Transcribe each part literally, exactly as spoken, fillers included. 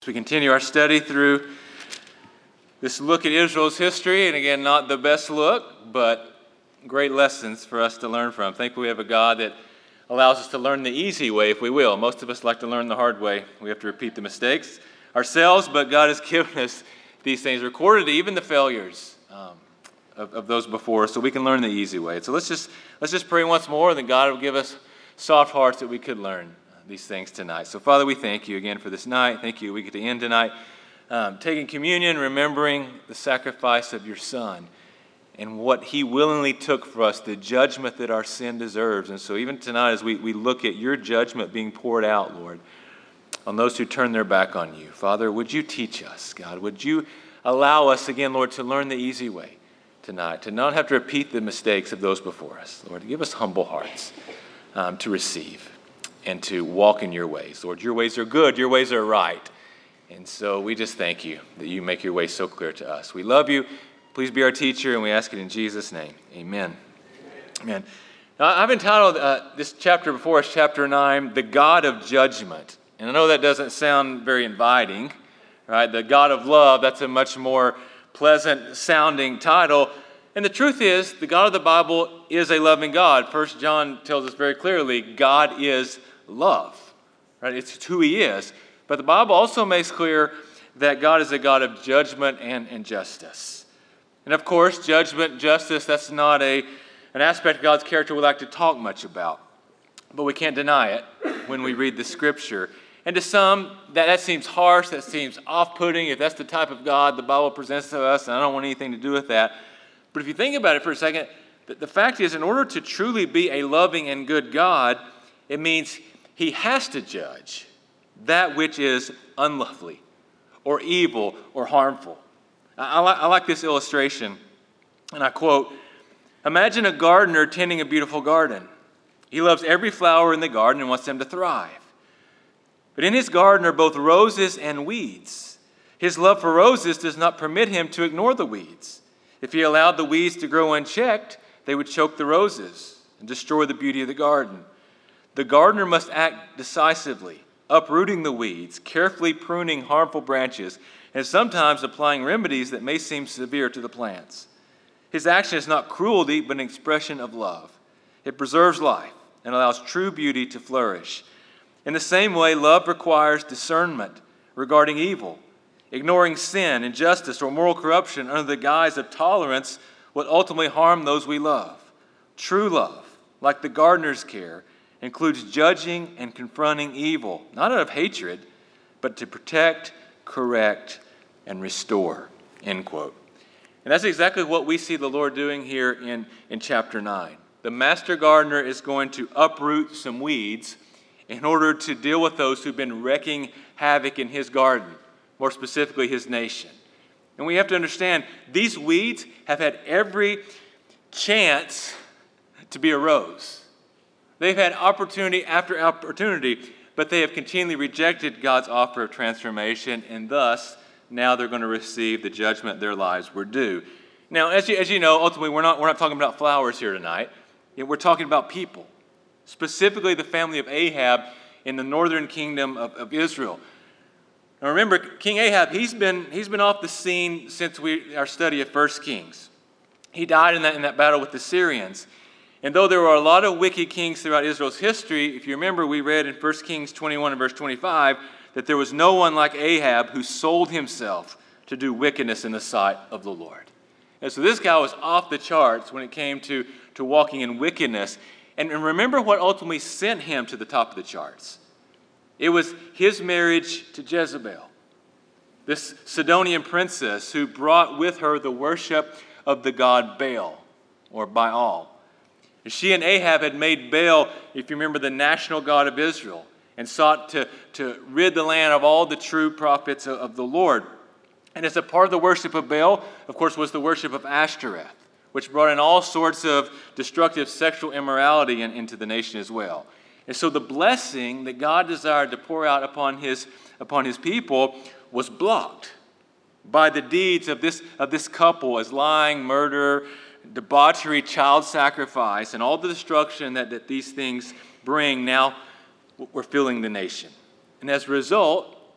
As we continue our study through this look at Israel's history, and again, not the best look, but great lessons for us to learn from. Thankfully, we have a God that allows us to learn the easy way, if we will. Most of us like to learn the hard way. We have to repeat the mistakes ourselves, but God has given us these things, recorded even the failures um, of, of those before us, so we can learn the easy way. So let's just let's just pray once more, and then God will give us soft hearts that we could learn these things tonight. So, Father, we thank you again for this night. Thank you we get to end tonight um, taking communion, remembering the sacrifice of your Son and what he willingly took for us, the judgment that our sin deserves. And so even tonight as we, we look at your judgment being poured out, Lord, on those who turn their back on you, Father, would you teach us, God? Would you allow us again, Lord, to learn the easy way tonight, to not have to repeat the mistakes of those before us, Lord. Give us humble hearts um, to receive and to walk in your ways. Lord, your ways are good, your ways are right. And so we just thank you that you make your ways so clear to us. We love you. Please be our teacher, and we ask it in Jesus' name. Amen. Amen. Now, I've entitled uh, this chapter before us, chapter nine, The God of Judgment. And I know that doesn't sound very inviting, right? The God of Love, that's a much more pleasant-sounding title. And the truth is, the God of the Bible is a loving God. First John tells us very clearly, God is love, right? It's who he is. But the Bible also makes clear that God is a God of judgment and, and justice. And of course, judgment, justice, that's not a an aspect of God's character we like to talk much about. But we can't deny it when we read the Scripture. And to some, that, that seems harsh, that seems off-putting. If that's the type of God the Bible presents to us, and I don't want anything to do with that. But if you think about it for a second, the, the fact is, in order to truly be a loving and good God, it means he has to judge that which is unlovely or evil or harmful. I, I, I like this illustration, and I quote, "Imagine a gardener tending a beautiful garden. He loves every flower in the garden and wants them to thrive. But in his garden are both roses and weeds. His love for roses does not permit him to ignore the weeds. If he allowed the weeds to grow unchecked, they would choke the roses and destroy the beauty of the garden. The gardener must act decisively, uprooting the weeds, carefully pruning harmful branches, and sometimes applying remedies that may seem severe to the plants. His action is not cruelty, but an expression of love. It preserves life and allows true beauty to flourish. In the same way, love requires discernment regarding evil. Ignoring sin, injustice, or moral corruption under the guise of tolerance will ultimately harm those we love. True love, like the gardener's care, includes judging and confronting evil, not out of hatred, but to protect, correct, and restore." End quote. And that's exactly what we see the Lord doing here in, in chapter nine. The master gardener is going to uproot some weeds in order to deal with those who've been wreaking havoc in his garden, more specifically his nation. And we have to understand, these weeds have had every chance to be a rose. They've had opportunity after opportunity, but they have continually rejected God's offer of transformation, and thus, now they're going to receive the judgment their lives were due. Now, as you, as you know, ultimately, we're not, we're not talking about flowers here tonight. We're talking about people, specifically the family of Ahab in the northern kingdom of, of Israel. Now remember, King Ahab, he's been, he's been off the scene since we, our study of First Kings. He died in that, in that battle with the Syrians. And though there were a lot of wicked kings throughout Israel's history, if you remember, we read in First Kings twenty-one and verse twenty-five that there was no one like Ahab who sold himself to do wickedness in the sight of the Lord. And so this guy was off the charts when it came to, to walking in wickedness. And, and remember what ultimately sent him to the top of the charts. It was his marriage to Jezebel, this Sidonian princess who brought with her the worship of the god Baal, or Baal. She and Ahab had made Baal, if you remember, the national god of Israel, and sought to, to rid the land of all the true prophets of, of the Lord. And as a part of the worship of Baal, of course, was the worship of Ashtoreth, which brought in all sorts of destructive sexual immorality in, into the nation as well. And so the blessing that God desired to pour out upon his, upon his people was blocked by the deeds of this, of this couple as lying, murder, debauchery, child sacrifice, and all the destruction that, that these things bring. Now we're filling the nation. And as a result,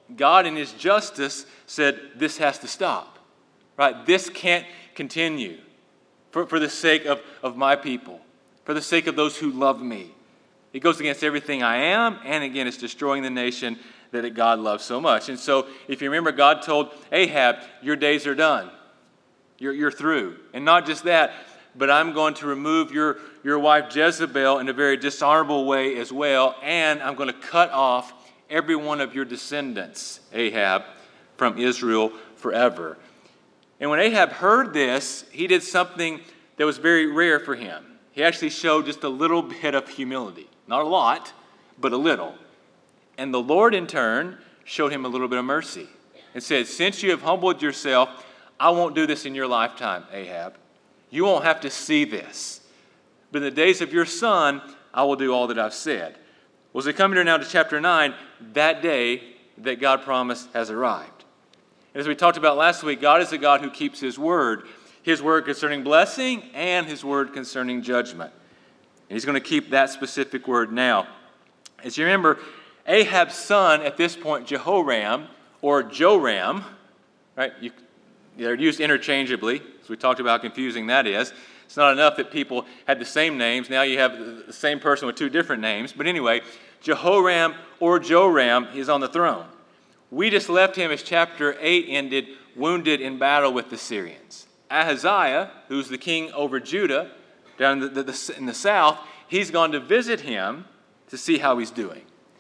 God in his justice said, this has to stop, right? This can't continue for, for the sake of, of my people, for the sake of those who love me. It goes against everything I am, and again, it's destroying the nation that God loves so much. And so, if you remember, God told Ahab, your days are done. You're, you're through. And not just that, but I'm going to remove your, your wife Jezebel in a very dishonorable way as well, and I'm going to cut off every one of your descendants, Ahab, from Israel forever. And when Ahab heard this, he did something that was very rare for him. He actually showed just a little bit of humility. Not a lot, but a little. And the Lord, in turn, showed him a little bit of mercy and said, since you have humbled yourself, I won't do this in your lifetime, Ahab. You won't have to see this. But in the days of your son, I will do all that I've said. Well, as we come here now to chapter nine, that day that God promised has arrived. And as we talked about last week, God is a God who keeps his word. His word concerning blessing and his word concerning judgment. And he's going to keep that specific word now. As you remember, Ahab's son at this point, Jehoram, or Joram, right? You, they're used interchangeably, so we talked about how confusing that is. It's not enough that people had the same names. Now you have the same person with two different names. But anyway, Jehoram or Joram is on the throne. We just left him as chapter eight ended, wounded in battle with the Syrians. Ahaziah, who's the king over Judah, down in the, the, in the south, he's gone to visit him to see how he's doing.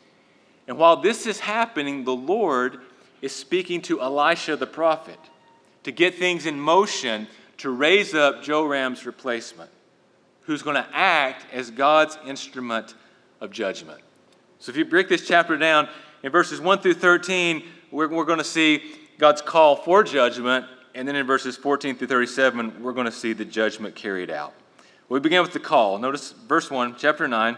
And while this is happening, the Lord is speaking to Elisha the prophet to get things in motion to raise up Joram's replacement, who's going to act as God's instrument of judgment. So if you break this chapter down, in verses one through thirteen, we're, we're going to see God's call for judgment, and then in verses fourteen through thirty-seven, we're going to see the judgment carried out. We begin with the call. Notice verse one, chapter nine.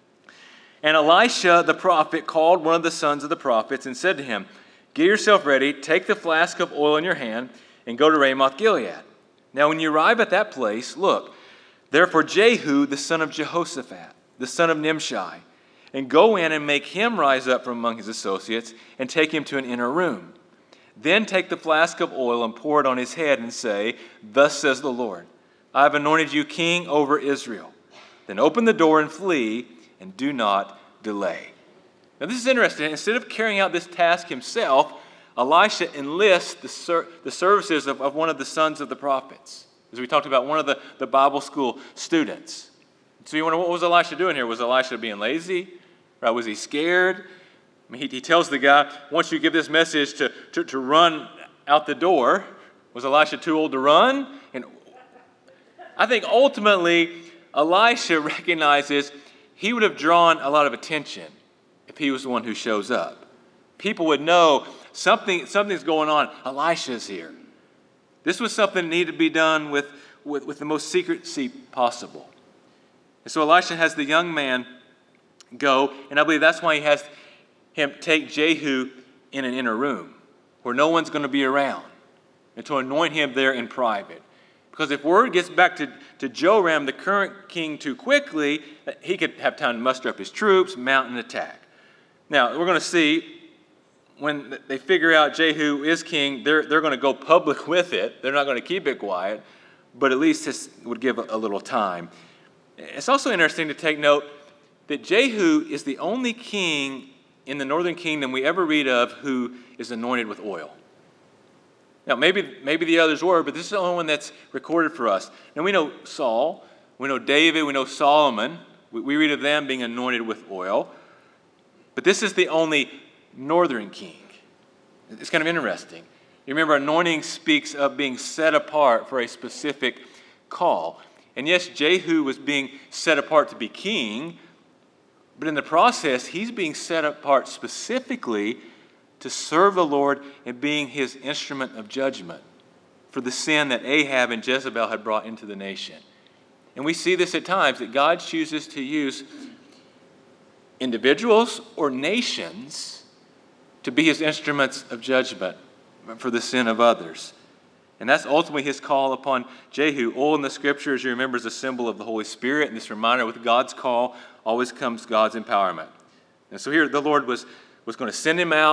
And Elisha the prophet called one of the sons of the prophets and said to him, get yourself ready, take the flask of oil in your hand, and go to Ramoth Gilead. Now when you arrive at that place, look, therefore Jehu the son of Jehoshaphat, the son of Nimshi, and go in and make him rise up from among his associates, and take him to an inner room. Then take the flask of oil and pour it on his head and say, thus says the Lord, I have anointed you king over Israel. Then open the door and flee, and do not delay. Now this is interesting. Instead of carrying out this task himself, Elisha enlists the, ser- the services of, of one of the sons of the prophets. As we talked about, one of the, the Bible school students. So you wonder, what was Elisha doing here? Was Elisha being lazy? Right? Was he scared? I mean, he, he tells the guy, once you give this message to, to, to run out the door. Was Elisha too old to run? And I think ultimately, Elisha recognizes he would have drawn a lot of attention if he was the one who shows up. People would know something, something's going on. Elisha's here. This was something that needed to be done with, with, with the most secrecy possible. And so Elisha has the young man go, and I believe that's why he has him take Jehu in an inner room where no one's going to be around, and to anoint him there in private. Because if word gets back to, to Joram, the current king, too quickly, he could have time to muster up his troops, mount an attack. Now, we're going to see when they figure out Jehu is king, they're, they're going to go public with it. They're not going to keep it quiet, but at least this would give a, a little time. It's also interesting to take note that Jehu is the only king in the northern kingdom we ever read of who is anointed with oil. Now, maybe, maybe the others were, but this is the only one that's recorded for us. And we know Saul, we know David, we know Solomon. We, we read of them being anointed with oil. But this is the only northern king. It's kind of interesting. You remember, anointing speaks of being set apart for a specific call. And yes, Jehu was being set apart to be king, but in the process, he's being set apart specifically to serve the Lord and being his instrument of judgment for the sin that Ahab and Jezebel had brought into the nation. And we see this at times, that God chooses to use individuals or nations to be his instruments of judgment for the sin of others. And that's ultimately his call upon Jehu. Oil in the Scripture, as you remember, is a symbol of the Holy Spirit. And this reminder, with God's call always comes God's empowerment. And so here the Lord was, was going to send him out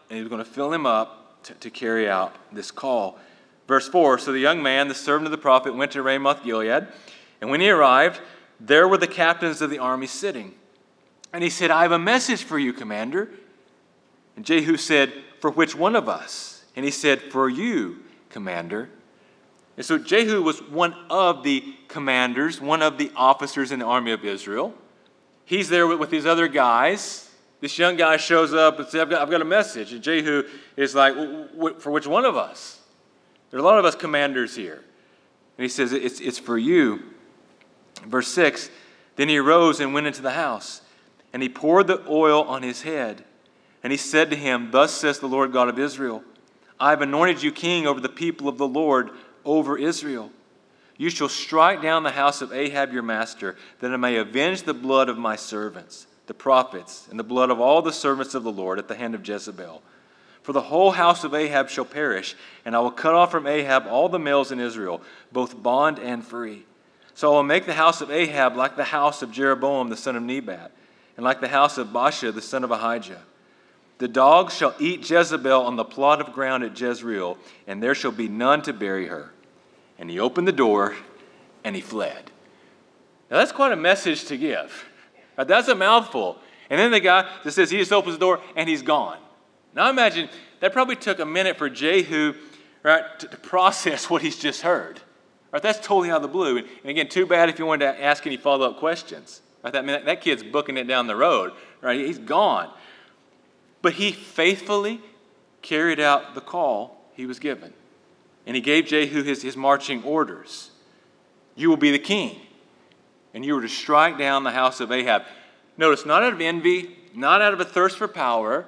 and he was going to fill him up to, to carry out this call. Verse four, so the young man, the servant of the prophet, went to Ramoth Gilead, and when he arrived, there were the captains of the army sitting. And he said, I have a message for you, commander. And Jehu said, for which one of us? And he said, for you, commander. And so Jehu was one of the commanders, one of the officers in the army of Israel. He's there with, with these other guys. This young guy shows up and says, I've got, I've got a message. And Jehu is like, for which one of us? There are a lot of us commanders here. And he says, it's, it's for you. Verse six, then he arose and went into the house, and he poured the oil on his head. And he said to him, thus says the Lord God of Israel, I have anointed you king over the people of the Lord, over Israel. You shall strike down the house of Ahab your master, that I may avenge the blood of my servants, the prophets, and the blood of all the servants of the Lord at the hand of Jezebel. For the whole house of Ahab shall perish, and I will cut off from Ahab all the males in Israel, both bond and free. So I will make the house of Ahab like the house of Jeroboam the son of Nebat, and like the house of Baasha the son of Ahijah. The dogs shall eat Jezebel on the plot of ground at Jezreel, and there shall be none to bury her. And he opened the door, and he fled. Now that's quite a message to give. Right, that's a mouthful. And then the guy that says he just opens the door, and he's gone. Now imagine, that probably took a minute for Jehu, right, to, to process what he's just heard. Right, that's totally out of the blue. And, and again, too bad if you wanted to ask any follow-up questions. Right, that, I mean, that, that kid's booking it down the road. Right, he's gone. But he faithfully carried out the call he was given. And he gave Jehu his, his marching orders. You will be the king, and you are to strike down the house of Ahab. Notice, not out of envy, not out of a thirst for power,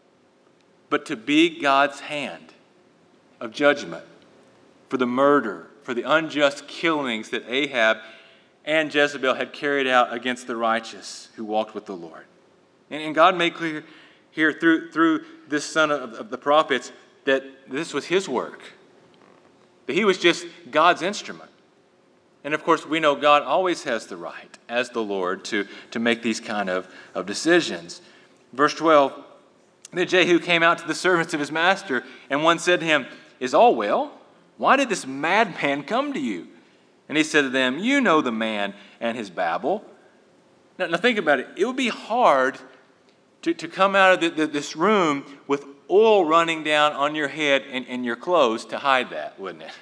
but to be God's hand of judgment for the murder, for the unjust killings that Ahab and Jezebel had carried out against the righteous who walked with the Lord. And, and God made clear here through, through this son of, of the prophets that this was his work, that he was just God's instrument. And of course, we know God always has the right, as the Lord, to, to make these kind of, of decisions. Verse twelve, then Jehu came out to the servants of his master, and one said to him, is all well? Why did this madman come to you? And he said to them, you know the man and his babble. Now, now think about it. It would be hard to, to come out of the, the, this room with oil running down on your head and, and your clothes to hide that, wouldn't it?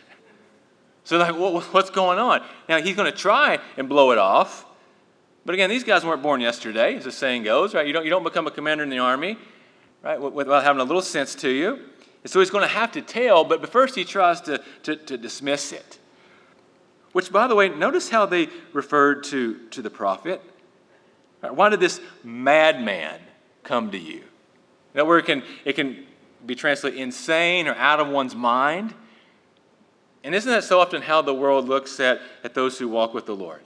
So like, what, what's going on? Now, he's going to try and blow it off. But again, these guys weren't born yesterday, as the saying goes, right? You don't, you don't become a commander in the army, right, without having a little sense to you. And so he's going to have to tell, but first he tries to, to, to dismiss it. Which, by the way, notice how they referred to, to the prophet. Right, why did this madman come to you? That word can, it can be translated insane or out of one's mind. And isn't that so often how the world looks at, at those who walk with the Lord?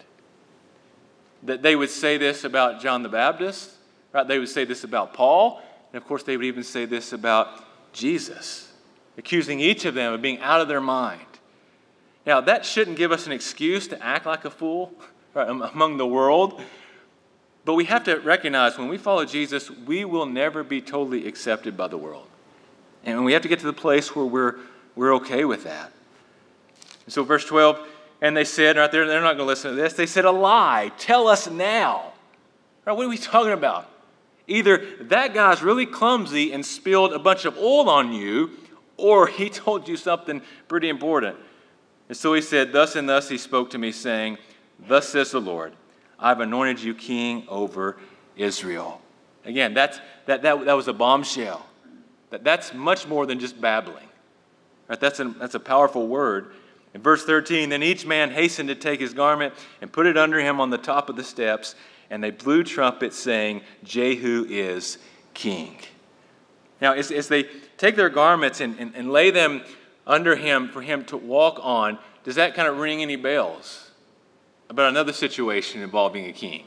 That they would say this about John the Baptist, right? They would say this about Paul, and of course they would even say this about Jesus, accusing each of them of being out of their mind. Now, that shouldn't give us an excuse to act like a fool, right, among the world. But we have to recognize when we follow Jesus, we will never be totally accepted by the world. And we have to get to the place where we're, we're okay with that. And so verse twelve, and they said, right there, they're not going to listen to this. They said, a lie. Tell us now. Right, what are we talking about? Either that guy's really clumsy and spilled a bunch of oil on you, or he told you something pretty important. And so he said, thus and thus he spoke to me, saying, thus says the Lord, I've anointed you king over Israel. Again, that's, that, that, that was a bombshell. That, that's much more than just babbling. Right? That's, a, that's a powerful word. In verse thirteen, then each man hastened to take his garment and put it under him on the top of the steps, and they blew trumpets, saying, Jehu is king. Now, as, as they take their garments and, and, and lay them under him for him to walk on, does that kind of ring any bells about another situation involving a king?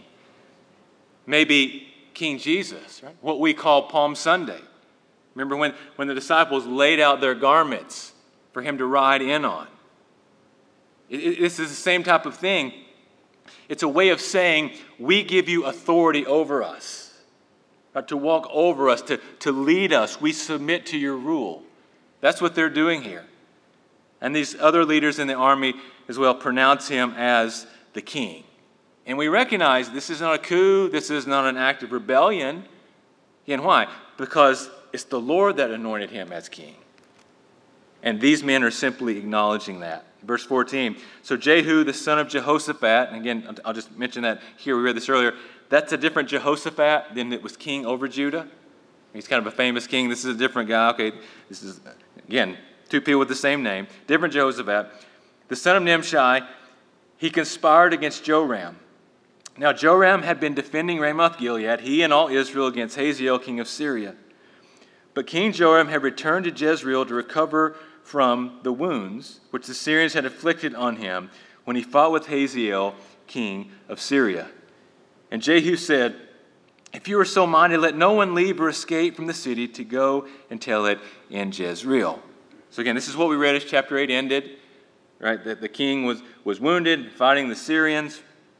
Maybe King Jesus, right? What we call Palm Sunday. Remember when, when the disciples laid out their garments for him to ride in on? It, it, this is the same type of thing. It's a way of saying, we give you authority over us. right, to walk over us, to, to lead us. We submit to your rule. That's what they're doing here. And these other leaders in the army as well pronounce him as the king. And we recognize this is not a coup. This is not an act of rebellion. Again, why? Because it's the Lord that anointed him as king. And these men are simply acknowledging that. Verse fourteen, so Jehu, the son of Jehoshaphat, and again, I'll just mention that here, we read this earlier, that's a different Jehoshaphat than it was king over Judah. He's kind of a famous king. This is a different guy. Okay, this is, again, two people with the same name. Different Jehoshaphat. The son of Nimshi, he conspired against Joram. Now, Joram had been defending Ramoth-Gilead, he and all Israel, against Hazael, king of Syria. But King Joram had returned to Jezreel to recover from the wounds which the Syrians had inflicted on him when he fought with Hazael, king of Syria. And Jehu said, if you are so minded, let no one leave or escape from the city to go and tell it in Jezreel. So again, this is what we read as chapter eight ended, right? That the king was, was wounded, fighting the Syrians.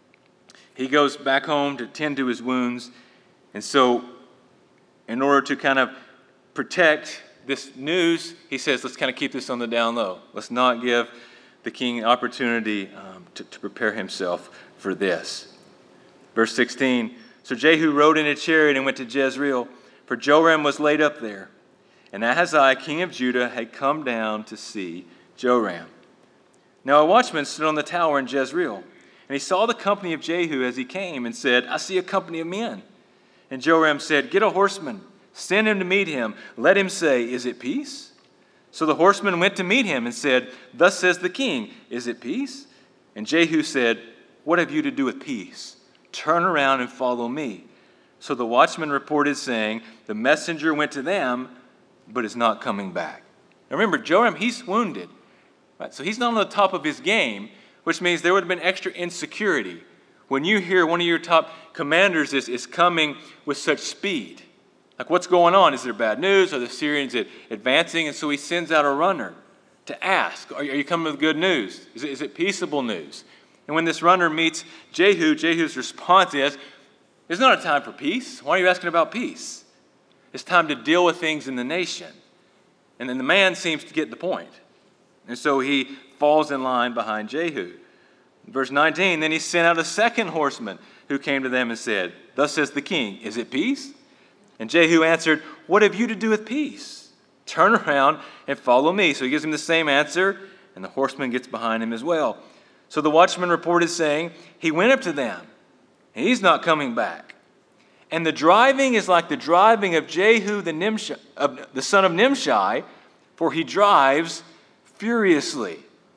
He goes back home to tend to his wounds. And so in order to kind of protect this news, he says, let's kind of keep this on the down low. Let's not give the king an opportunity um, to, to prepare himself for this. Verse sixteen, so Jehu rode in a chariot and went to Jezreel, for Joram was laid up there. And Ahaziah, king of Judah, had come down to see Joram. Now a watchman stood on the tower in Jezreel, and he saw the company of Jehu as he came, and said, I see a company of men. And Joram said, get a horseman. Send him to meet him. Let him say, is it peace? So the horseman went to meet him and said, thus says the king, is it peace? And Jehu said, what have you to do with peace? Turn around and follow me. So the watchman reported, saying, the messenger went to them, but is not coming back. Now remember, Joram, he's wounded. Right? So he's not on the top of his game, which means there would have been extra insecurity when you hear one of your top commanders is, is coming with such speed. Like, what's going on? Is there bad news? Are the Syrians advancing? And so he sends out a runner to ask, are you coming with good news? Is it, is it peaceable news? And when this runner meets Jehu, Jehu's response is, there's not a time for peace. Why are you asking about peace? It's time to deal with things in the nation. And then the man seems to get the point. And so he falls in line behind Jehu. Verse nineteen, then he sent out a second horseman who came to them and said, thus says the king, is it peace? And Jehu answered, what have you to do with peace? Turn around and follow me. So he gives him the same answer, and the horseman gets behind him as well. So the watchman reported, saying, he went up to them, and he's not coming back. And the driving is like the driving of Jehu, the, Nimshi, of, the son of Nimshi, for he drives furiously.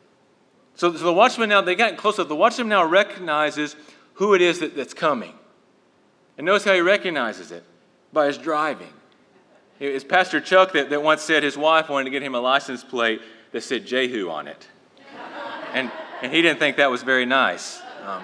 So, so the watchman now, they got close up. The watchman now recognizes who it is that, that's coming. And notice how he recognizes it. By his driving. It's Pastor Chuck that, that once said his wife wanted to get him a license plate that said Jehu on it. And, and he didn't think that was very nice. Um,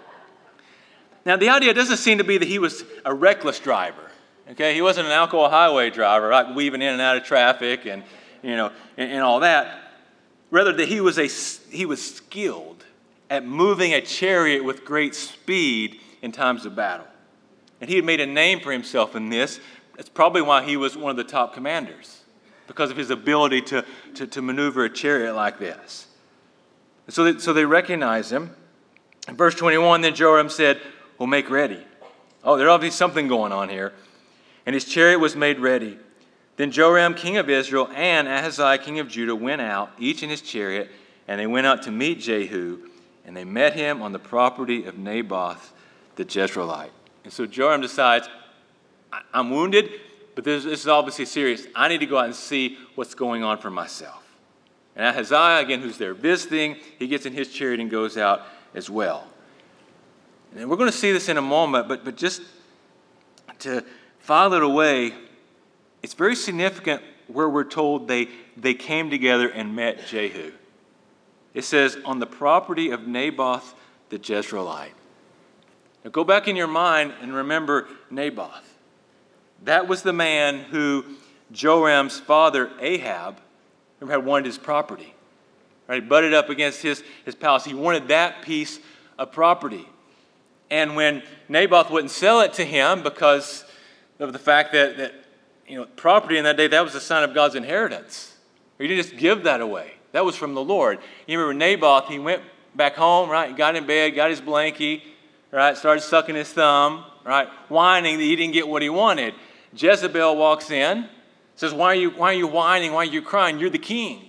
now, the idea doesn't seem to be that he was a reckless driver. Okay, he wasn't an alcohol highway driver, right, weaving in and out of traffic and, you know, and, and all that. Rather, that he was, a, he was skilled at moving a chariot with great speed in times of battle. And he had made a name for himself in this. That's probably why he was one of the top commanders, because of his ability to, to, to maneuver a chariot like this. And so, they, so they recognize him. In verse twenty-one, then Joram said, well, make ready. Oh, there's obviously something going on here. And his chariot was made ready. Then Joram, king of Israel, and Ahaziah, king of Judah, went out, each in his chariot, and they went out to meet Jehu, and they met him on the property of Naboth the Jezreelite. And so Joram decides, I'm wounded, but this, this is obviously serious. I need to go out and see what's going on for myself. And Ahaziah, again, who's there visiting, he gets in his chariot and goes out as well. And we're going to see this in a moment, but, but just to file it away, it's very significant where we're told they, they came together and met Jehu. It says, on the property of Naboth the Jezreelite. Now go back in your mind and remember Naboth. That was the man who Joram's father, Ahab, remember, had wanted his property. Right? He butted up against his, his palace. He wanted that piece of property. And when Naboth wouldn't sell it to him because of the fact that, that you know, property in that day, that was a sign of God's inheritance. He didn't just give that away. That was from the Lord. You remember Naboth, he went back home, right? Got in bed, got his blankie, right? Started sucking his thumb, right? Whining that he didn't get what he wanted. Jezebel walks in, says, why are you, why are you whining? Why are you crying? You're the king.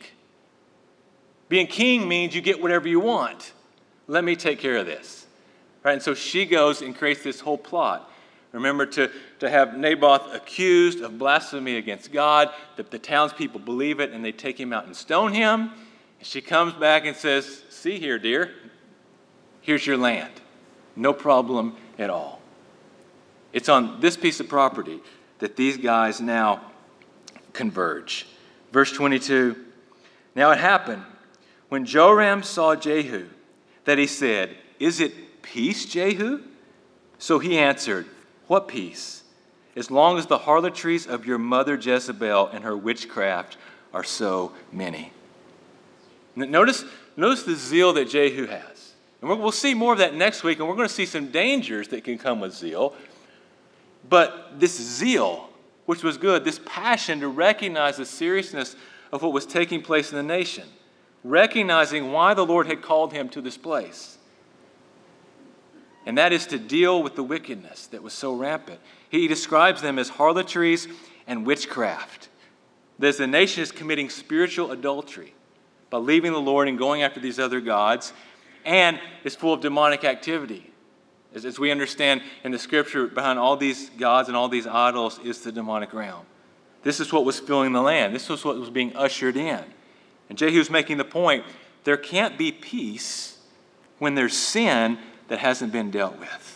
Being king means you get whatever you want. Let me take care of this. Right? And so she goes and creates this whole plot. Remember, to, to have Naboth accused of blasphemy against God, that the townspeople believe it, and they take him out and stone him. And she comes back and says, see here, dear, here's your land. No problem at all. It's on this piece of property that these guys now converge. Verse twenty-two, now it happened when Joram saw Jehu that he said, is it peace, Jehu? So he answered, what peace? As long as the harlotries of your mother Jezebel and her witchcraft are so many. Notice, notice the zeal that Jehu has. And we'll see more of that next week, and we're going to see some dangers that can come with zeal. But this zeal, which was good, this passion to recognize the seriousness of what was taking place in the nation, recognizing why the Lord had called him to this place. And that is to deal with the wickedness that was so rampant. He describes them as harlotries and witchcraft. That the nation is committing spiritual adultery by leaving the Lord and going after these other gods, and is full of demonic activity. As, as we understand in the scripture, behind all these gods and all these idols is the demonic realm. This is what was filling the land. This was what was being ushered in. And Jehu's making the point, there can't be peace when there's sin that hasn't been dealt with.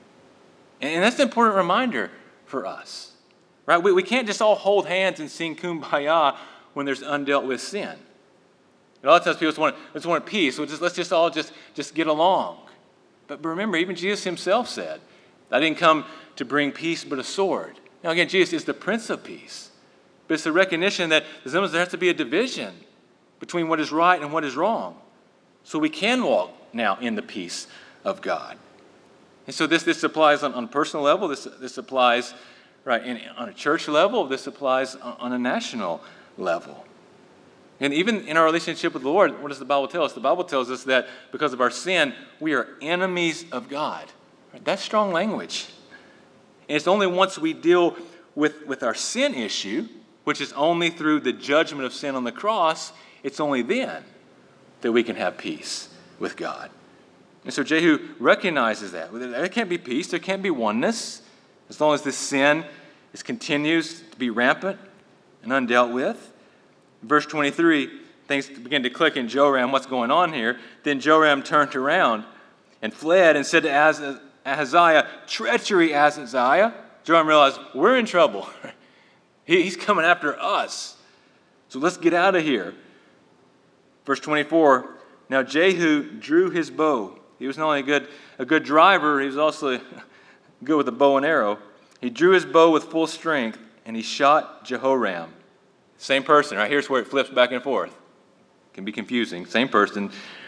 And that's an important reminder for us. Right? We, we can't just all hold hands and sing Kumbaya when there's undealt with sin. And a lot of times people just want, just want peace. So just, let's just all just, just get along. But remember, even Jesus himself said, I didn't come to bring peace but a sword. Now again, Jesus is the Prince of Peace. But it's the recognition that there has to be a division between what is right and what is wrong. So we can walk now in the peace of God. And so this, this applies on, on a personal level. This, this applies right in, on a church level. This applies on, on a national level. And even in our relationship with the Lord, what does the Bible tell us? The Bible tells us that because of our sin, we are enemies of God. Right? That's strong language. And it's only once we deal with, with our sin issue, which is only through the judgment of sin on the cross, it's only then that we can have peace with God. And so Jehu recognizes that. There can't be peace. There can't be oneness as long as this sin is, continues to be rampant and undealt with. Verse twenty-three, things begin to click in Joram, what's going on here. Then Joram turned around and fled and said to Ahaziah, treachery, Ahaziah. Joram realized, we're in trouble. He's coming after us. So let's get out of here. Verse twenty-four, now Jehu drew his bow. He was not only a good, a good driver, he was also good with a bow and arrow. He drew his bow with full strength, and he shot Jehoram. Same person, right? Here's where it flips back and forth. It can be confusing. Same person.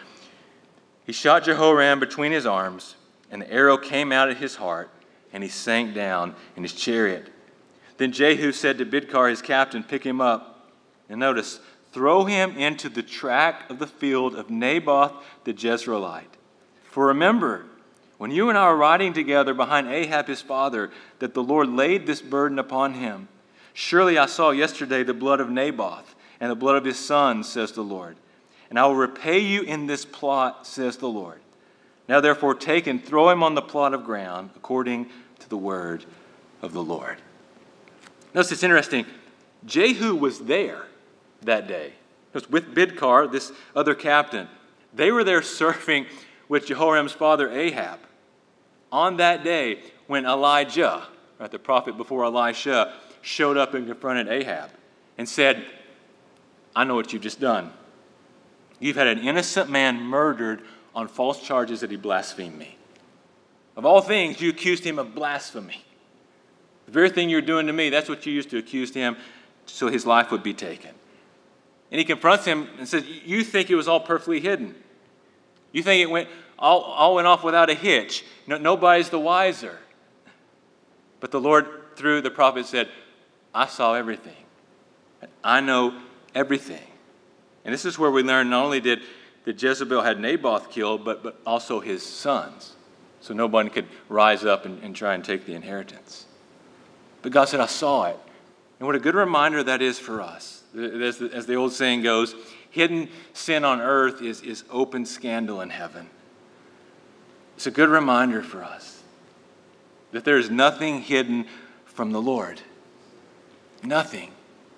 He shot Jehoram between his arms, and the arrow came out at his heart, and he sank down in his chariot. Then Jehu said to Bidkar, his captain, pick him up. And notice, throw him into the track of the field of Naboth the Jezreelite. For remember, when you and I were riding together behind Ahab his father, that the Lord laid this burden upon him. Surely I saw yesterday the blood of Naboth and the blood of his sons, says the Lord. And I will repay you in this plot, says the Lord. Now therefore take and throw him on the plot of ground according to the word of the Lord. Notice it's interesting. Jehu was there that day. It was with Bidkar, this other captain. They were there serving with Jehoram's father Ahab on that day when Elijah, right, the prophet before Elisha, showed up and confronted Ahab and said, I know what you've just done. You've had an innocent man murdered on false charges that he blasphemed me. Of all things, you accused him of blasphemy. The very thing you're doing to me, that's what you used to accuse him so his life would be taken. And he confronts him and says, you think it was all perfectly hidden. You think it went all, all went off without a hitch. No, nobody's the wiser. But the Lord through, the prophet said, I saw everything. I know everything. And this is where we learn not only did, did Jezebel had Naboth killed, but, but also his sons. So nobody could rise up and, and try and take the inheritance. But God said, I saw it. And what a good reminder that is for us. As the, as the old saying goes, hidden sin on earth is, is open scandal in heaven. It's a good reminder for us that there is nothing hidden from the Lord. Nothing.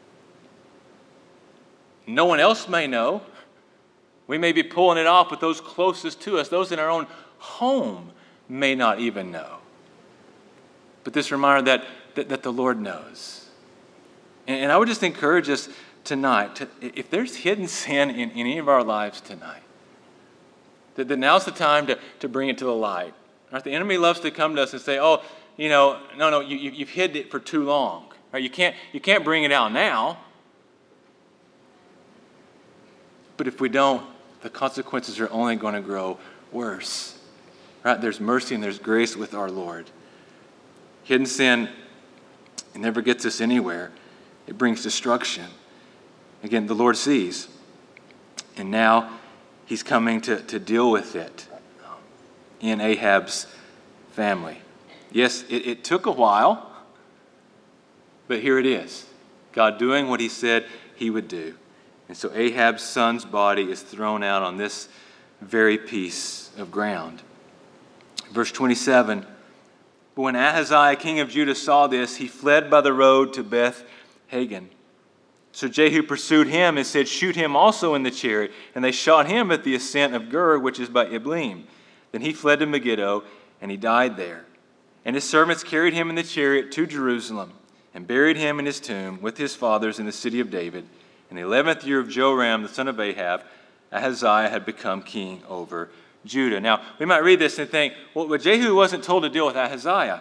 No one else may know. We may be pulling it off, but those closest to us, those in our own home, may not even know. But this reminder that, that, that the Lord knows. And, and I would just encourage us tonight, to, if there's hidden sin in, in any of our lives tonight, that, that now's the time to, to bring it to the light. Right? The enemy loves to come to us and say, oh, you know, no, no, you, you've hid it for too long. Right? You can't, you can't bring it out now. But if we don't, the consequences are only going to grow worse. Right? There's mercy and there's grace with our Lord. Hidden sin, it never gets us anywhere. It brings destruction. Again, the Lord sees. And now he's coming to, to deal with it in Ahab's family. Yes, it, it took a while, but here it is. God doing what he said he would do. And so Ahab's son's body is thrown out on this very piece of ground. Verse twenty-seven, but when Ahaziah, king of Judah, saw this, he fled by the road to Beth Hagan. So Jehu pursued him and said, shoot him also in the chariot. And they shot him at the ascent of Gur, which is by Ibleam. Then he fled to Megiddo, and he died there. And his servants carried him in the chariot to Jerusalem, and buried him in his tomb with his fathers in the city of David. In the eleventh year of Joram, the son of Ahab, Ahaziah had become king over Judah. Now, we might read this and think, well, but Jehu wasn't told to deal with Ahaziah.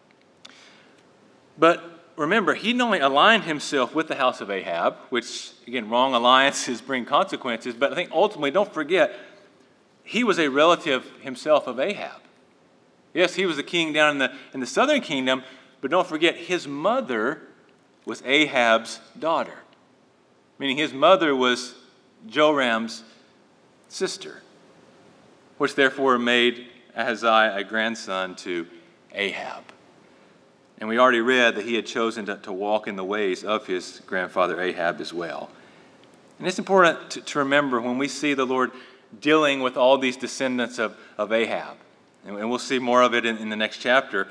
But remember, he not only aligned himself with the house of Ahab, which, again, wrong alliances bring consequences, but I think ultimately, don't forget, he was a relative himself of Ahab. Yes, he was the king down in the, in the southern kingdom, but don't forget, his mother was Ahab's daughter, meaning his mother was Joram's sister, which therefore made Ahaziah a grandson to Ahab. And we already read that he had chosen to, to walk in the ways of his grandfather Ahab as well. And it's important to, to remember when we see the Lord dealing with all these descendants of, of Ahab, and, and we'll see more of it in, in the next chapter,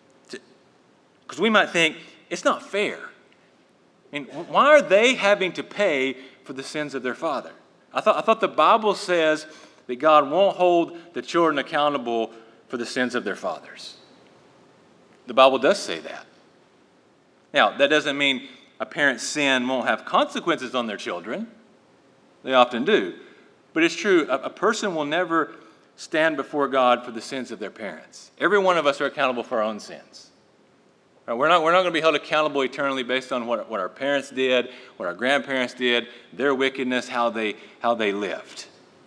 because we might think, it's not fair. I mean, why are they having to pay for the sins of their father? I thought, I thought the Bible says that God won't hold the children accountable for the sins of their fathers. The Bible does say that. Now, that doesn't mean a parent's sin won't have consequences on their children. They often do. But it's true, a, a person will never stand before God for the sins of their parents. Every one of us are accountable for our own sins. Right? We're not, we're not going to be held accountable eternally based on what, what our parents did, what our grandparents did, their wickedness, how they, how they lived.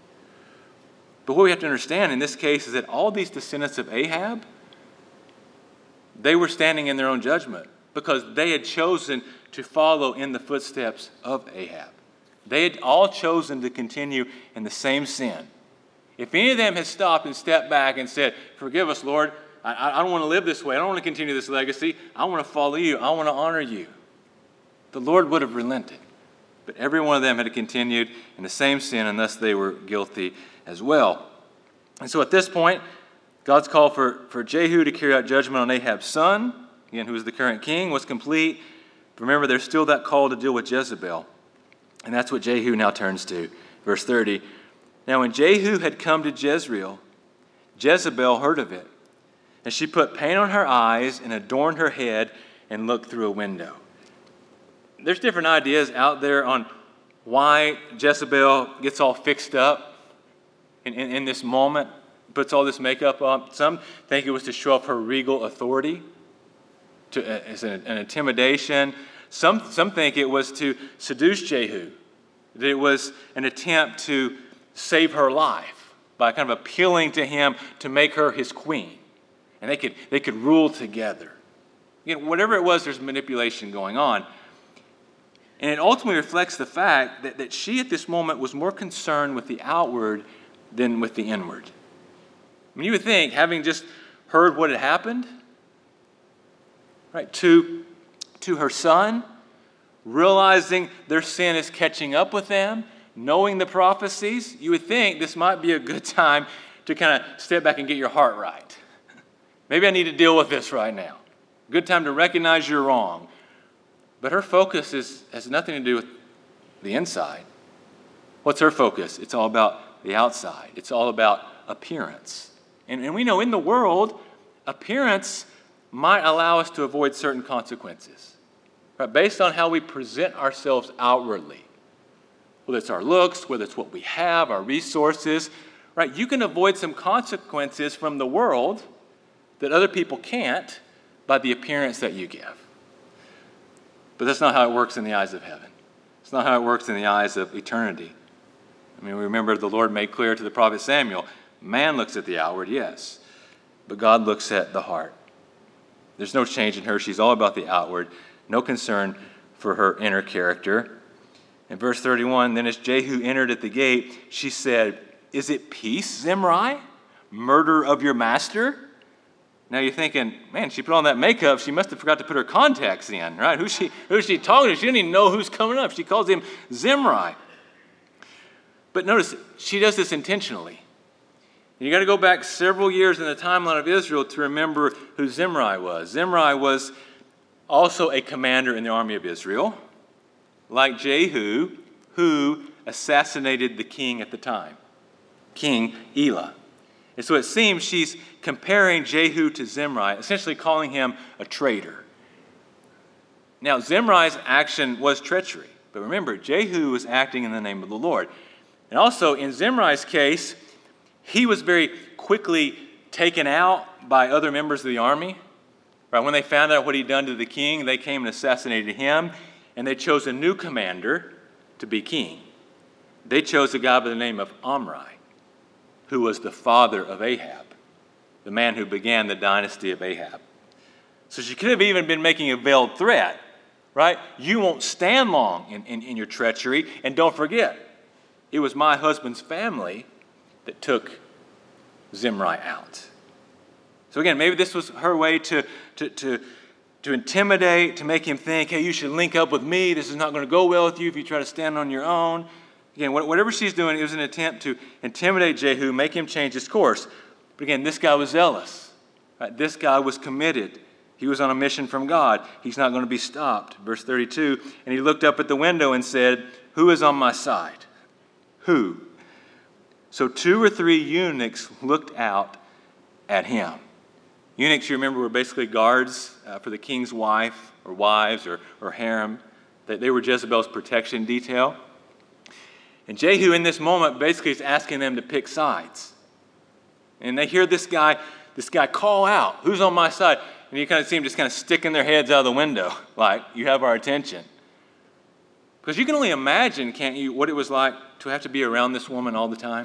But what we have to understand in this case is that all these descendants of Ahab, they were standing in their own judgment because they had chosen to follow in the footsteps of Ahab. They had all chosen to continue in the same sin. If any of them had stopped and stepped back and said, forgive us, Lord, I, I don't want to live this way. I don't want to continue this legacy. I want to follow you. I want to honor you. The Lord would have relented. But every one of them had continued in the same sin, and thus they were guilty as well. And so at this point, God's call for, for Jehu to carry out judgment on Ahab's son, again, who is the current king, was complete. But remember, there's still that call to deal with Jezebel. And that's what Jehu now turns to. Verse thirty. Now when Jehu had come to Jezreel, Jezebel heard of it. And she put paint on her eyes and adorned her head and looked through a window. There's different ideas out there on why Jezebel gets all fixed up in, in, in this moment, puts all this makeup on. Some think it was to show off her regal authority, to, uh, as an, an intimidation. Some, some think it was to seduce Jehu, that it was an attempt to save her life by kind of appealing to him to make her his queen. And they could, they could rule together. Again, whatever it was, there's manipulation going on. And it ultimately reflects the fact that, that she at this moment was more concerned with the outward than with the inward. I mean, you would think, having just heard what had happened, right, to, to her son, realizing their sin is catching up with them, knowing the prophecies, you would think this might be a good time to kind of step back and get your heart right. Maybe I need to deal with this right now. Good time to recognize you're wrong. But her focus is, has nothing to do with the inside. What's her focus? It's all about the outside. It's all about appearance. And, and we know in the world, appearance might allow us to avoid certain consequences, right? Based on how we present ourselves outwardly. Whether it's our looks, whether it's what we have, our resources, right? You can avoid some consequences from the world that other people can't by the appearance that you give. But that's not how it works in the eyes of heaven. It's not how it works in the eyes of eternity. I mean, we remember the Lord made clear to the prophet Samuel, man looks at the outward, yes, but God looks at the heart. There's no change in her. She's all about the outward, no concern for her inner character. In verse thirty-one, then as Jehu entered at the gate, she said, is it peace, Zimri, murder of your master? Now you're thinking, man, she put on that makeup. She must have forgot to put her contacts in, right? Who's she, who's she talking to? She didn't even know who's coming up. She calls him Zimri. But notice, she does this intentionally. And you got to go back several years in the timeline of Israel to remember who Zimri was. Zimri was also a commander in the army of Israel, like Jehu, who assassinated the king at the time, King Elah. And so it seems she's comparing Jehu to Zimri, essentially calling him a traitor. Now, Zimri's action was treachery. But remember, Jehu was acting in the name of the Lord. And also, in Zimri's case, he was very quickly taken out by other members of the army. Right? When they found out what he'd done to the king, they came and assassinated him, and they chose a new commander to be king. They chose a guy by the name of Omri, who was the father of Ahab, the man who began the dynasty of Ahab. So she could have even been making a veiled threat, right? You won't stand long in, in, in your treachery, and don't forget, it was my husband's family that took Zimri out. So again, maybe this was her way to, to, to, to intimidate, to make him think, hey, you should link up with me. This is not going to go well with you if you try to stand on your own. Again, whatever she's doing, it was an attempt to intimidate Jehu, make him change his course. But again, this guy was zealous. Right? This guy was committed. He was on a mission from God. He's not going to be stopped. Verse thirty-two, and he looked up at the window and said, who is on my side? Who? So two or three eunuchs looked out at him. Eunuchs, you remember, were basically guards uh, for the king's wife or wives or, or harem. They, they were Jezebel's protection detail. And Jehu, in this moment, basically is asking them to pick sides. And they hear this guy, this guy call out, who's on my side? And you kind of see them just kind of sticking their heads out of the window, like, you have our attention. Because you can only imagine, can't you, what it was like to have to be around this woman all the time?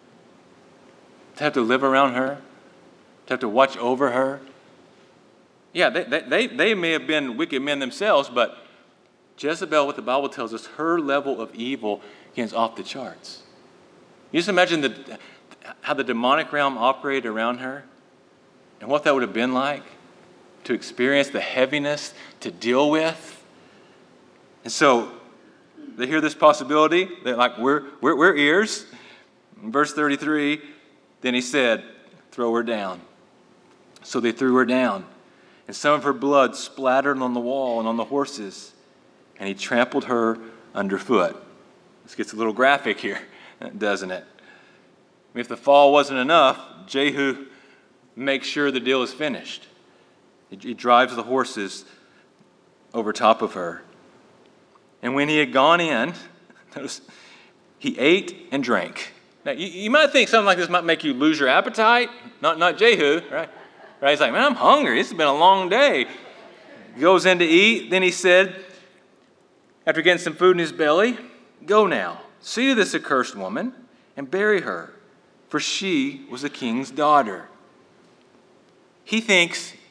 To have to live around her? To have to watch over her? Yeah, they, they, they may have been wicked men themselves, but Jezebel, what the Bible tells us, her level of evil is off the charts. You just imagine the, how the demonic realm operated around her and what that would have been like to experience the heaviness to deal with. And so they hear this possibility. They're like, we're, we're, we're ears. In verse thirty-three, then he said, throw her down. So they threw her down, and some of her blood splattered on the wall and on the horses, and he trampled her underfoot. This gets a little graphic here, doesn't it? I mean, if the fall wasn't enough, Jehu makes sure the deal is finished. He, he drives the horses over top of her. And when he had gone in, notice, he ate and drank. Now, you, you might think something like this might make you lose your appetite. Not, not Jehu, right? Right? He's like, man, I'm hungry. This has been a long day. He goes in to eat. Then he said, after getting some food in his belly, go now, see to this accursed woman and bury her, for she was a king's daughter. He thinks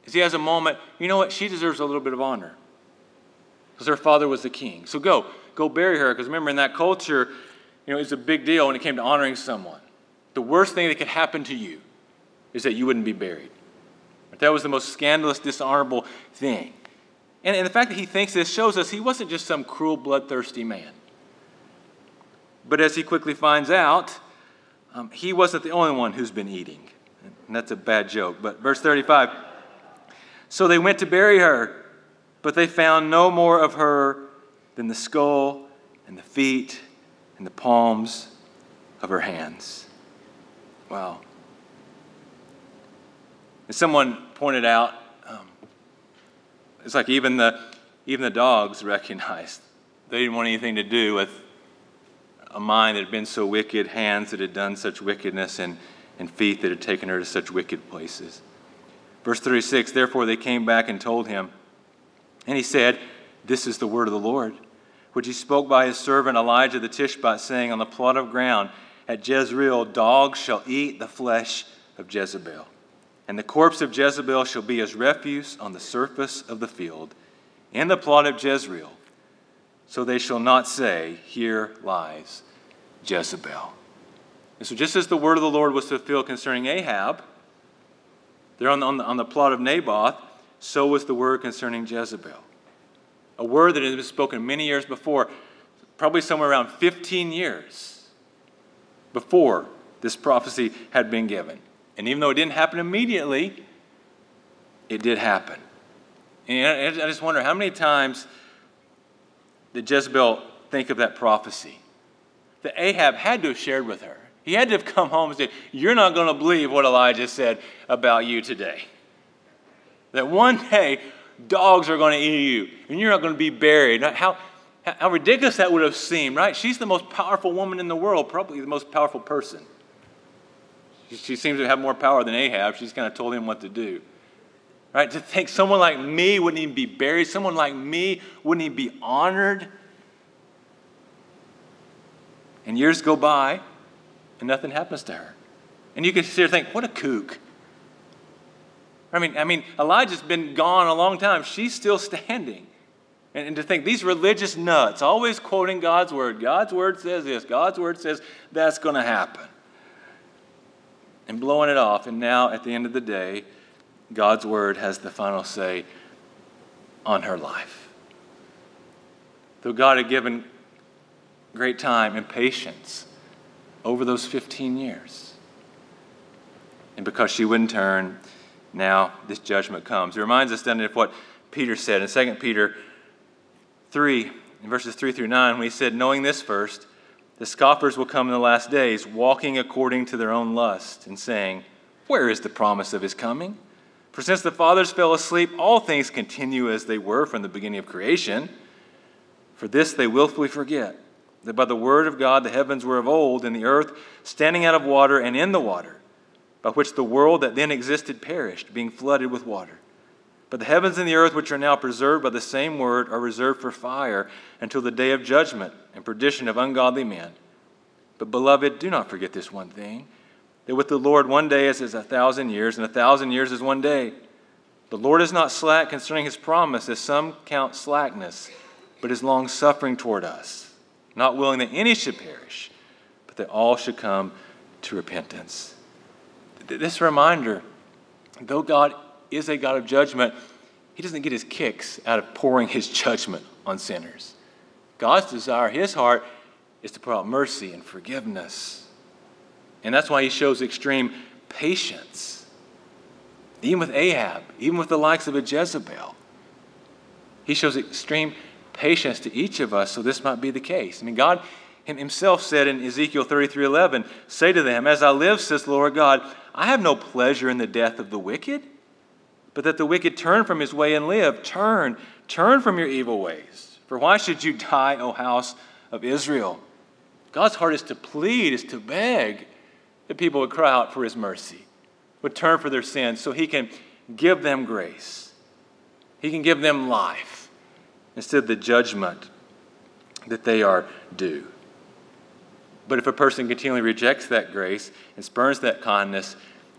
Because he has a moment, you know what, she deserves a little bit of honor. Because her father was the king. So go, go bury her. Because remember, in that culture, you know, it's a big deal when it came to honoring someone. The worst thing that could happen to you is that you wouldn't be buried. That was the most scandalous, dishonorable thing. And, and the fact that he thinks this shows us he wasn't just some cruel, bloodthirsty man. But as he quickly finds out, um, he wasn't the only one who's been eating. And that's a bad joke. But verse thirty-five, so they went to bury her, but they found no more of her than the skull and the feet and the palms of her hands. Wow. As someone pointed out, um, it's like even the even the dogs recognized they didn't want anything to do with a mind that had been so wicked, hands that had done such wickedness, and, and feet that had taken her to such wicked places. Verse thirty-six, therefore they came back and told him, and he said, this is the word of the Lord, which he spoke by his servant Elijah the Tishbite, saying, on the plot of ground at Jezreel, dogs shall eat the flesh of Jezebel. And the corpse of Jezebel shall be as refuse on the surface of the field, in the plot of Jezreel. So they shall not say, here lies Jezebel. And so just as the word of the Lord was fulfilled concerning Ahab, there on the, on the, on the plot of Naboth, so was the word concerning Jezebel. A word that had been spoken many years before, probably somewhere around fifteen years before this prophecy had been given. And even though it didn't happen immediately, it did happen. And I just wonder, how many times did Jezebel think of that prophecy that Ahab had to have shared with her? He had to have come home and said, you're not going to believe what Elijah said about you today. That one day, dogs are going to eat you, and you're not going to be buried. How, how ridiculous that would have seemed, right? She's the most powerful woman in the world, probably the most powerful person. She seems to have more power than Ahab. She's kind of told him what to do. Right? To think someone like me wouldn't even be buried. Someone like me wouldn't even be honored. And years go by, and nothing happens to her. And you can sit there and think, what a kook. I mean, I mean, Elijah's been gone a long time. She's still standing. And, and to think, these religious nuts, always quoting God's word. God's word says this. God's word says that's going to happen. And blowing it off. And now, at the end of the day, God's word has the final say on her life. Though God had given great time and patience over those fifteen years. And because she wouldn't turn, now this judgment comes. It reminds us then of what Peter said in Second Peter three, in verses three through nine, when he said, knowing this first, the scoffers will come in the last days, walking according to their own lust, and saying, where is the promise of his coming? For since the fathers fell asleep, all things continue as they were from the beginning of creation. For this they willfully forget, that by the word of God the heavens were of old, and the earth standing out of water and in the water, by which the world that then existed perished, being flooded with water. But the heavens and the earth, which are now preserved by the same word, are reserved for fire until the day of judgment and perdition of ungodly men. But, beloved, do not forget this one thing, that with the Lord one day is as a thousand years, and a thousand years is one day. The Lord is not slack concerning his promise, as some count slackness, but is long-suffering toward us, not willing that any should perish, but that all should come to repentance. This reminder, though God is a God of judgment, he doesn't get his kicks out of pouring his judgment on sinners. God's desire, his heart, is to pour out mercy and forgiveness. And that's why he shows extreme patience. Even with Ahab, even with the likes of a Jezebel. He shows extreme patience to each of us, so this might be the case. I mean, God himself said in Ezekiel thirty-three eleven, say to them, as I live, says the Lord God, I have no pleasure in the death of the wicked, but that the wicked turn from his way and live. Turn, turn from your evil ways. For why should you die, O house of Israel? God's heart is to plead, is to beg that people would cry out for his mercy, would turn for their sins so he can give them grace. He can give them life instead of the judgment that they are due. But if a person continually rejects that grace and spurns that kindness,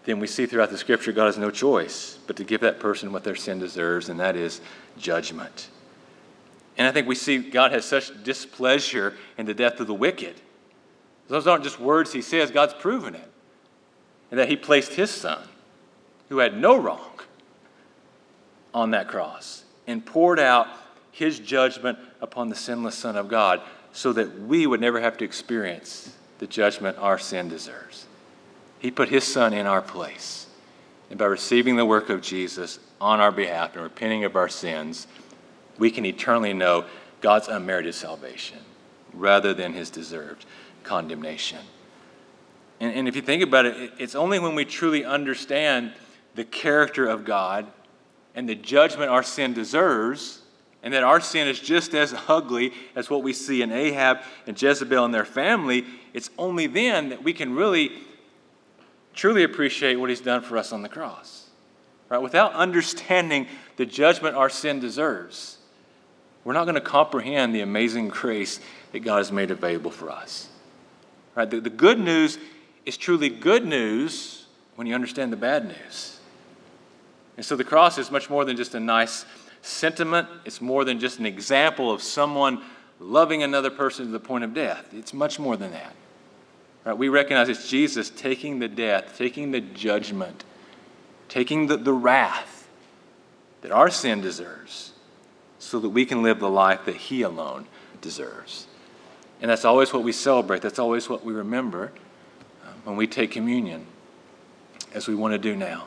then we see throughout the Scripture God has no choice but to give that person what their sin deserves, and that is judgment. And I think we see God has such displeasure in the death of the wicked. Those aren't just words he says, God's proven it. And that he placed his son, who had no wrong, on that cross and poured out his judgment upon the sinless Son of God so that we would never have to experience the judgment our sin deserves. He put his son in our place. And by receiving the work of Jesus on our behalf and repenting of our sins, we can eternally know God's unmerited salvation rather than his deserved condemnation. And, and if you think about it, it's only when we truly understand the character of God and the judgment our sin deserves, and that our sin is just as ugly as what we see in Ahab and Jezebel and their family, it's only then that we can really truly appreciate what he's done for us on the cross. Right? Without understanding the judgment our sin deserves, we're not going to comprehend the amazing grace that God has made available for us. Right? The, the good news is truly good news when you understand the bad news. And so the cross is much more than just a nice sentiment. It's more than just an example of someone loving another person to the point of death. It's much more than that. Right? We recognize it's Jesus taking the death, taking the judgment, taking the, the wrath that our sin deserves so that we can live the life that he alone deserves. And that's always what we celebrate. That's always what we remember uh, when we take communion, as we want to do now.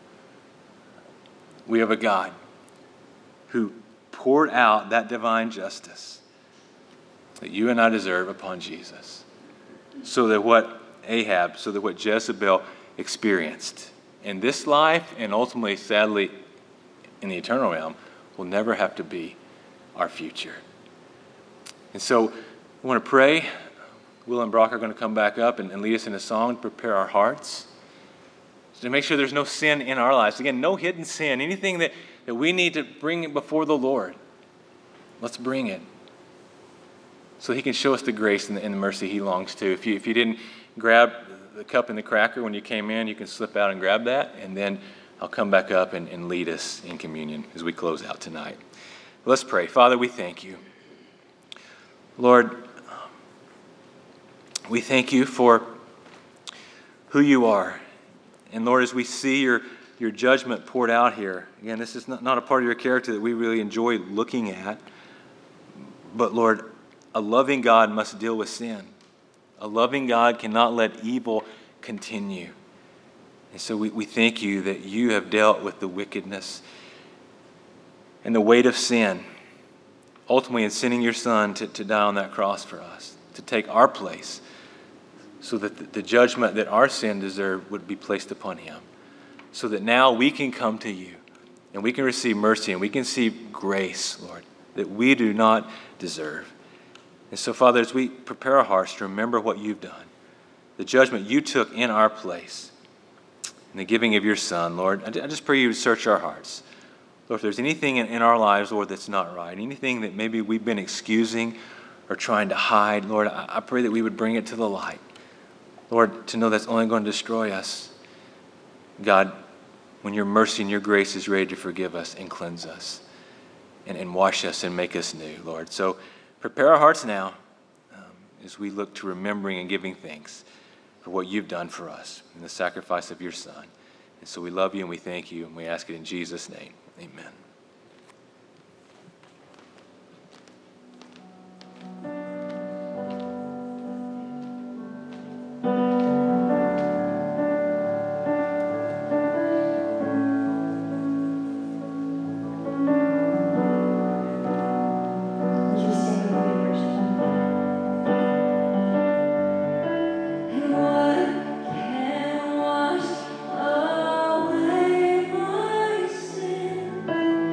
We have a God who poured out that divine justice that you and I deserve upon Jesus, so that what Ahab, so that what Jezebel experienced in this life and ultimately, sadly, in the eternal realm, will never have to be our future. And so we want to pray. Will and Brock are going to come back up and, and lead us in a song to prepare our hearts, to make sure there's no sin in our lives. Again, no hidden sin. Anything that, that we need to bring before the Lord, let's bring it so he can show us the grace and the, and the mercy he longs to. If you, if you didn't grab the cup and the cracker when you came in, you can slip out and grab that, and then I'll come back up and, and lead us in communion as we close out tonight. Let's pray. Father, we thank you. Lord, we thank you for who you are. And Lord, as we see your, your judgment poured out here, again, this is not, not a part of your character that we really enjoy looking at. But Lord, a loving God must deal with sin. A loving God cannot let evil continue. And so we, we thank you that you have dealt with the wickedness and the weight of sin, ultimately in sending your Son to, to die on that cross for us, to take our place, so that the, the judgment that our sin deserved would be placed upon him, so that now we can come to you and we can receive mercy and we can receive grace, Lord, that we do not deserve. And so, Father, as we prepare our hearts to remember what you've done, the judgment you took in our place, and the giving of your Son, Lord, I just pray you would search our hearts. Lord, if there's anything in, in our lives, Lord, that's not right, anything that maybe we've been excusing or trying to hide, Lord, I, I pray that we would bring it to the light. Lord, to know that's only going to destroy us. God, when your mercy and your grace is ready to forgive us and cleanse us and, and wash us and make us new, Lord. So prepare our hearts now um, as we look to remembering and giving thanks for what you've done for us in the sacrifice of your Son. And so we love you and we thank you and we ask it in Jesus' name. Amen. What can wash away my sin?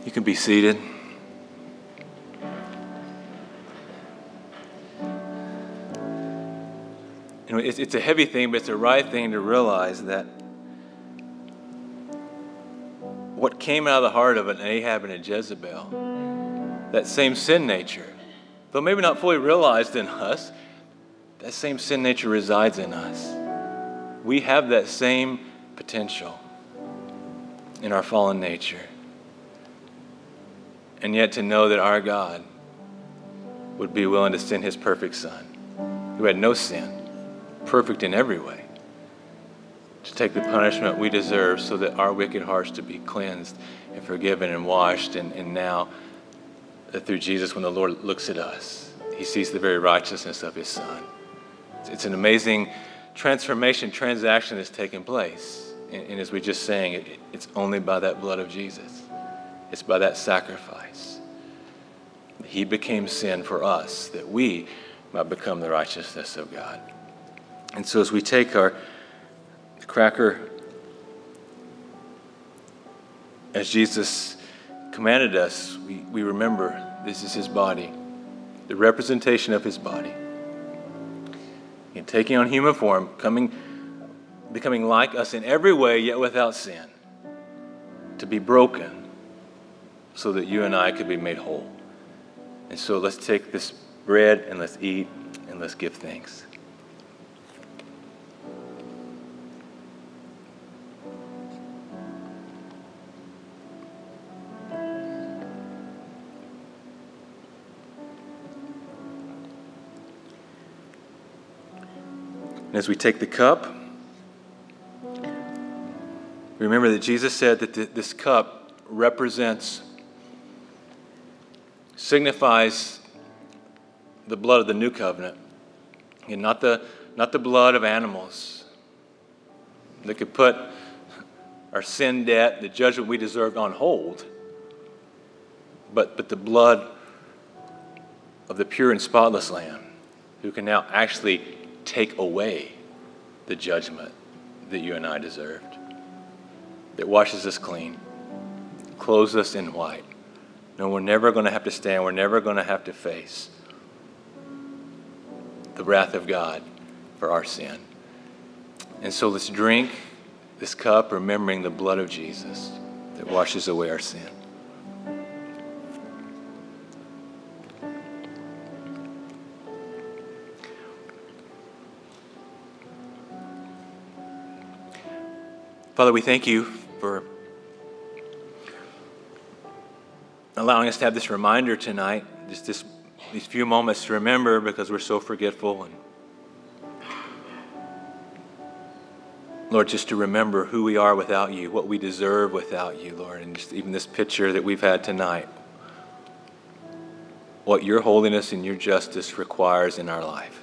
You can be seated. You know, it's, it's a heavy thing, but it's the right thing to realize that what came out of the heart of an Ahab and a Jezebel, that same sin nature, though maybe not fully realized in us, that same sin nature resides in us. We have that same potential in our fallen nature. And yet to know that our God would be willing to send his perfect Son, who had no sin, perfect in every way, to take the punishment we deserve so that our wicked hearts to be cleansed and forgiven and washed. And, and now that through Jesus, when the Lord looks at us, he sees the very righteousness of his Son. It's, it's an amazing transformation, transaction that's taken place. And, and as we just sang, it, it's only by that blood of Jesus. It's by that sacrifice. He became sin for us, that we might become the righteousness of God. And so as we take our cracker, as Jesus commanded us, we, we remember this is his body, the representation of his body. And taking on human form, coming, becoming like us in every way, yet without sin, to be broken so that you and I could be made whole. And so let's take this bread and let's eat and let's give thanks. And as we take the cup, remember that Jesus said that th- this cup represents, signifies the blood of the new covenant, and not the not the blood of animals that could put our sin debt, the judgment we deserved, on hold, but but the blood of the pure and spotless Lamb, who can now actually take away the judgment that you and I deserved, that washes us clean, clothes us in white. No, we're never going to have to stand, we're never going to have to face the wrath of God for our sin. And so let's drink this cup, remembering the blood of Jesus that washes away our sin. Father, we thank you for allowing us to have this reminder tonight, just this, these few moments to remember, because we're so forgetful. And Lord, just to remember who we are without you, what we deserve without you, Lord, and just even this picture that we've had tonight, what your holiness and your justice requires in our life.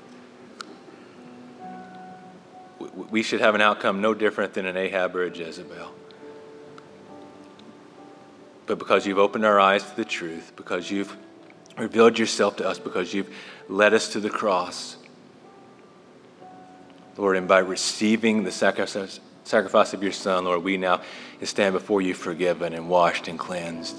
We should have an outcome no different than an Ahab or a Jezebel. But because you've opened our eyes to the truth, because you've revealed yourself to us, because you've led us to the cross, Lord, and by receiving the sacrifice, sacrifice of your Son, Lord, we now can stand before you forgiven and washed and cleansed.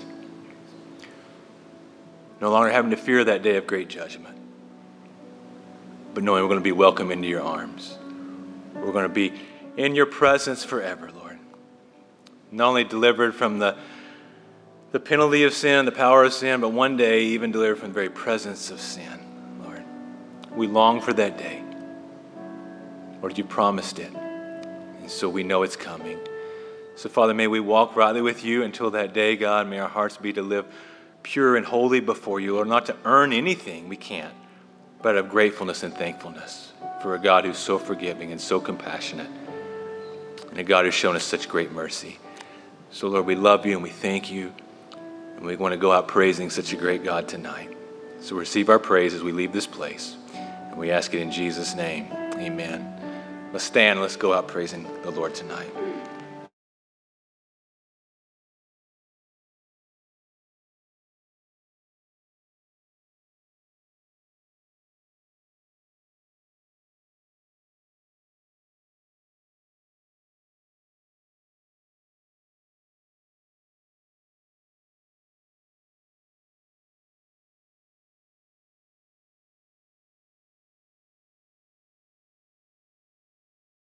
No longer having to fear that day of great judgment, but knowing we're going to be welcome into your arms. We're going to be in your presence forever, Lord. Not only delivered from the, the penalty of sin, the power of sin, but one day even delivered from the very presence of sin, Lord. We long for that day. Lord, you promised it, and so we know it's coming. So, Father, may we walk rightly with you until that day, God. May our hearts be to live pure and holy before you, Lord, not to earn anything, we can't, but of gratefulness and thankfulness for a God who's so forgiving and so compassionate, and a God who's shown us such great mercy. So, Lord, we love you and we thank you, and we want to go out praising such a great God tonight. So receive our praise as we leave this place, and we ask it in Jesus' name. Amen. Let's stand and let's go out praising the Lord tonight.